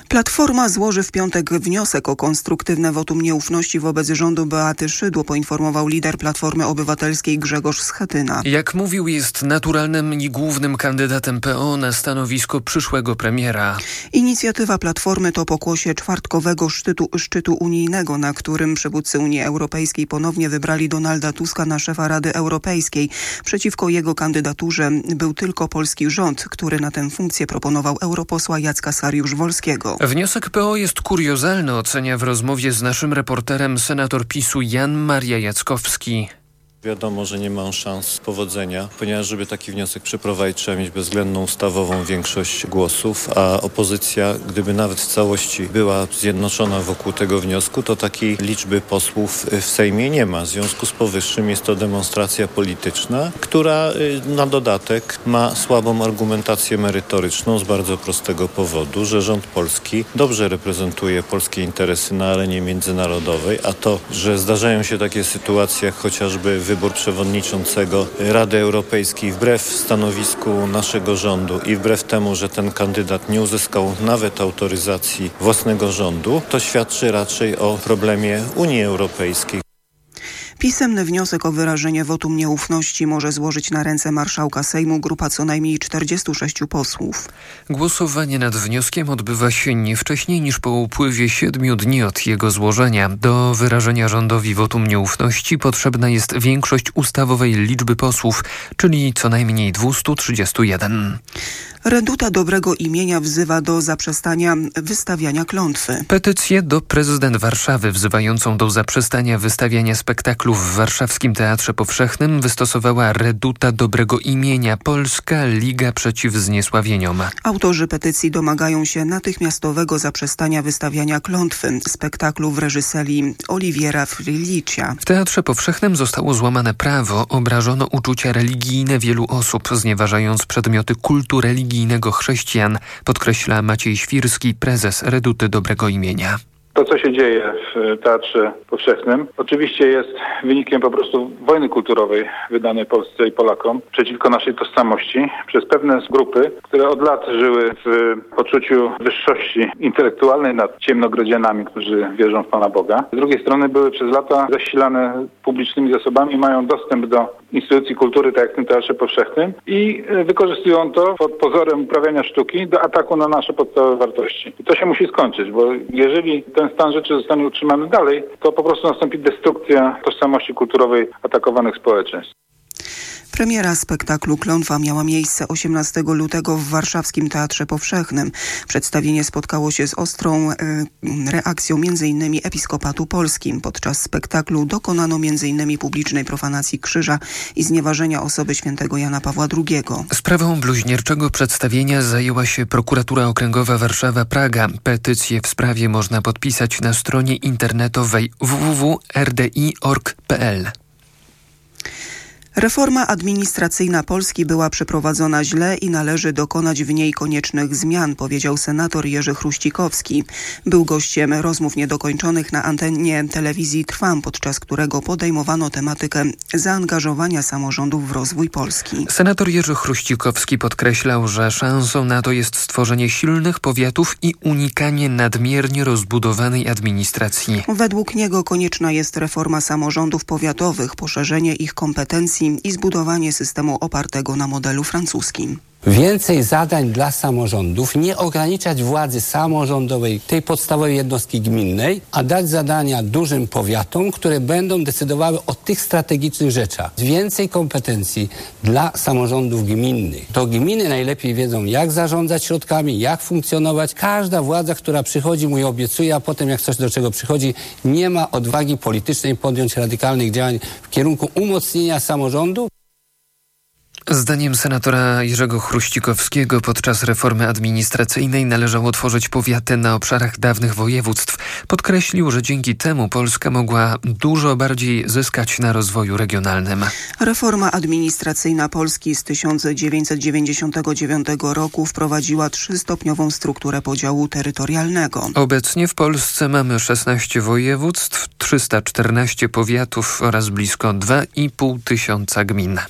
Platforma złoży w piątek wniosek o konstruktywne wotum nieufności wobec rządu Beaty Szydło, poinformował lider Platformy Obywatelskiej Grzegorz Schetyna. Jak mówił, jest naturalnym i głównym kandydatem PO na stanowisko przyszłego premiera. Inicjatywa Platformy to pokłosie czwartkowego szczytu unijnego, na którym przywódcy Unii Europejskiej ponownie wybrali Donalda Tuska na szefa Rady Europejskiej. Przeciwko jego kandydaturze był tylko polski rząd, który na tę funkcję proponował europosła Jacka Sariusz-Wolskiego. Wniosek PO jest kuriozalny, ocenia w rozmowie z naszym reporterem senator PiS-u Jan Maria Jackowski. Wiadomo, że nie ma szans powodzenia, ponieważ żeby taki wniosek przeprowadzić, trzeba mieć bezwzględną ustawową większość głosów, a opozycja, gdyby nawet w całości była zjednoczona wokół tego wniosku, to takiej liczby posłów w Sejmie nie ma. W związku z powyższym jest to demonstracja polityczna, która na dodatek ma słabą argumentację merytoryczną z bardzo prostego powodu, że rząd polski dobrze reprezentuje polskie interesy na arenie międzynarodowej, a to, że zdarzają się takie sytuacje, jak chociażby wybór przewodniczącego Rady Europejskiej wbrew stanowisku naszego rządu i wbrew temu, że ten kandydat nie uzyskał nawet autoryzacji własnego rządu, to świadczy raczej o problemie Unii Europejskiej. Pisemny wniosek o wyrażenie wotum nieufności może złożyć na ręce marszałka Sejmu grupa co najmniej 46 posłów. Głosowanie nad wnioskiem odbywa się nie wcześniej niż po upływie 7 dni od jego złożenia. Do wyrażenia rządowi wotum nieufności potrzebna jest większość ustawowej liczby posłów, czyli co najmniej 231. Reduta dobrego imienia wzywa do zaprzestania wystawiania klątwy. Petycję do prezydent Warszawy wzywającą do zaprzestania wystawiania spektaklu w Warszawskim Teatrze Powszechnym wystosowała Reduta dobrego imienia – Polska Liga Przeciw Zniesławieniom. Autorzy petycji domagają się natychmiastowego zaprzestania wystawiania klątwy spektaklu w reżyserii Oliwiera Frilicia. W Teatrze Powszechnym zostało złamane prawo, obrażono uczucia religijne wielu osób, znieważając przedmioty kultu religijnego chrześcijan, podkreśla Maciej Świrski, prezes Reduty dobrego imienia. To, co się dzieje w Teatrze Powszechnym, oczywiście jest wynikiem po prostu wojny kulturowej wydanej Polsce i Polakom przeciwko naszej tożsamości przez pewne grupy, które od lat żyły w poczuciu wyższości intelektualnej nad ciemnogrodzianami, którzy wierzą w Pana Boga. Z drugiej strony były przez lata zasilane publicznymi zasobami, mają dostęp do instytucji kultury, tak jak w tym Teatrze Powszechnym i wykorzystują to pod pozorem uprawiania sztuki do ataku na nasze podstawowe wartości. I to się musi skończyć, bo jeżeli ten stan rzeczy zostanie utrzymany dalej, to po prostu nastąpi destrukcja tożsamości kulturowej atakowanych społeczeństw. Premiera spektaklu Klątwa miała miejsce 18 lutego w Warszawskim Teatrze Powszechnym. Przedstawienie spotkało się z ostrą reakcją m.in. Episkopatu Polskim. Podczas spektaklu dokonano m.in. publicznej profanacji krzyża i znieważenia osoby świętego Jana Pawła II. Sprawą bluźnierczego przedstawienia zajęła się Prokuratura Okręgowa Warszawa-Praga. Petycję w sprawie można podpisać na stronie internetowej www.rdi.org.pl. Reforma administracyjna Polski była przeprowadzona źle i należy dokonać w niej koniecznych zmian, powiedział senator Jerzy Chruścikowski. Był gościem rozmów niedokończonych na antenie telewizji Trwam, podczas którego podejmowano tematykę zaangażowania samorządów w rozwój Polski. Senator Jerzy Chruścikowski podkreślał, że szansą na to jest stworzenie silnych powiatów i unikanie nadmiernie rozbudowanej administracji. Według niego konieczna jest reforma samorządów powiatowych, poszerzenie ich kompetencji i zbudowanie systemu opartego na modelu francuskim. Więcej zadań dla samorządów, nie ograniczać władzy samorządowej, tej podstawowej jednostki gminnej, a dać zadania dużym powiatom, które będą decydowały o tych strategicznych rzeczach. Więcej kompetencji dla samorządów gminnych. To gminy najlepiej wiedzą, jak zarządzać środkami, jak funkcjonować. Każda władza, która przychodzi, mu je obiecuje, a potem jak coś do czego przychodzi, nie ma odwagi politycznej podjąć radykalnych działań w kierunku umocnienia samorządu. Zdaniem senatora Jerzego Chruścikowskiego podczas reformy administracyjnej należało tworzyć powiaty na obszarach dawnych województw. Podkreślił, że dzięki temu Polska mogła dużo bardziej zyskać na rozwoju regionalnym. Reforma administracyjna Polski z 1999 roku wprowadziła 3-stopniową strukturę podziału terytorialnego. Obecnie w Polsce mamy 16 województw, 314 powiatów oraz blisko 2,5 tysiąca gmin.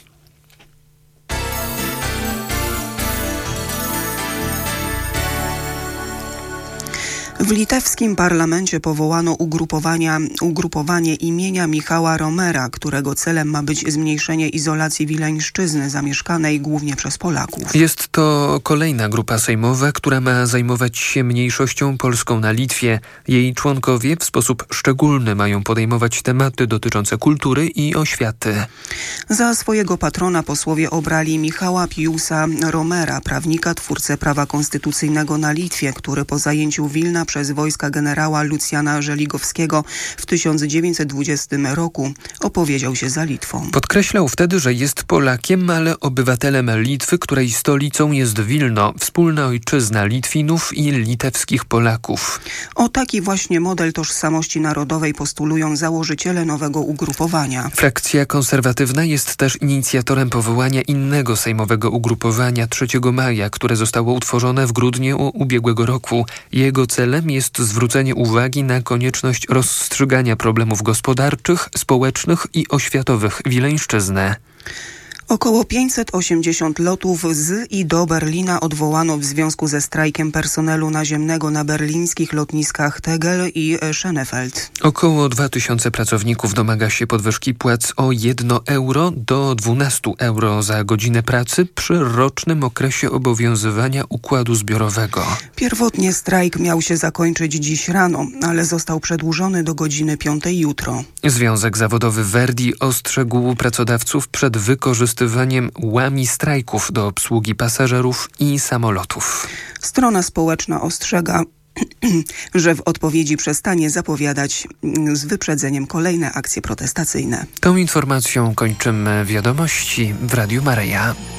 W litewskim parlamencie powołano ugrupowanie imienia Michała Romera, którego celem ma być zmniejszenie izolacji Wileńszczyzny zamieszkanej głównie przez Polaków. Jest to kolejna grupa sejmowa, która ma zajmować się mniejszością polską na Litwie. Jej członkowie w sposób szczególny mają podejmować tematy dotyczące kultury i oświaty. Za swojego patrona posłowie obrali Michała Piusa Romera, prawnika, twórcę prawa konstytucyjnego na Litwie, który po zajęciu Wilna przez wojska generała Lucjana Żeligowskiego w 1920 roku opowiedział się za Litwą. Podkreślał wtedy, że jest Polakiem, ale obywatelem Litwy, której stolicą jest Wilno, wspólna ojczyzna Litwinów i litewskich Polaków. O taki właśnie model tożsamości narodowej postulują założyciele nowego ugrupowania. Frakcja konserwatywna jest też inicjatorem powołania innego sejmowego ugrupowania 3 maja, które zostało utworzone w grudniu ubiegłego roku. Jego celem jest zwrócenie uwagi na konieczność rozstrzygania problemów gospodarczych, społecznych i oświatowych Wileńszczyzny. Około 580 lotów z i do Berlina odwołano w związku ze strajkiem personelu naziemnego na berlińskich lotniskach Tegel i Schönefeld. Około 2000 pracowników domaga się podwyżki płac o 1 euro do 12 euro za godzinę pracy przy rocznym okresie obowiązywania układu zbiorowego. Pierwotnie strajk miał się zakończyć dziś rano, ale został przedłużony do godziny 5 jutro. Związek zawodowy Verdi ostrzegł pracodawców przed wykorzystywaniem łami strajków do obsługi pasażerów i samolotów. Strona społeczna ostrzega, że w odpowiedzi przestanie zapowiadać z wyprzedzeniem kolejne akcje protestacyjne. Tą informacją kończymy wiadomości w Radiu Maryja.